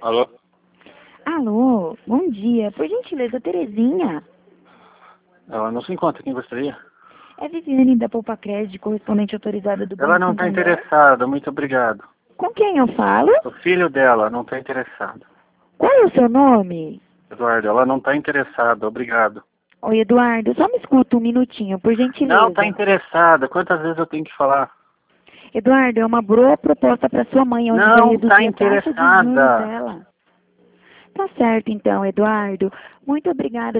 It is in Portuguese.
Alô? Alô, bom dia. Por gentileza, Terezinha. Ela não se encontra, quem gostaria? É Viviane da Poupa Crédito, correspondente autorizada do Ela Banco não está Santander. interessada, muito obrigado. Com quem eu falo? O filho dela não está interessado. Qual é o seu nome? Eduardo, ela não está interessada, obrigado. Oi, Eduardo, só me escuta um minutinho, por gentileza. Não está interessada, quantas vezes eu tenho que falar? Eduardo, é uma boa proposta para sua mãe, onde vai Não reduzir está a taxa de juros interessada. dela. Tá certo, então, Eduardo. Muito obrigada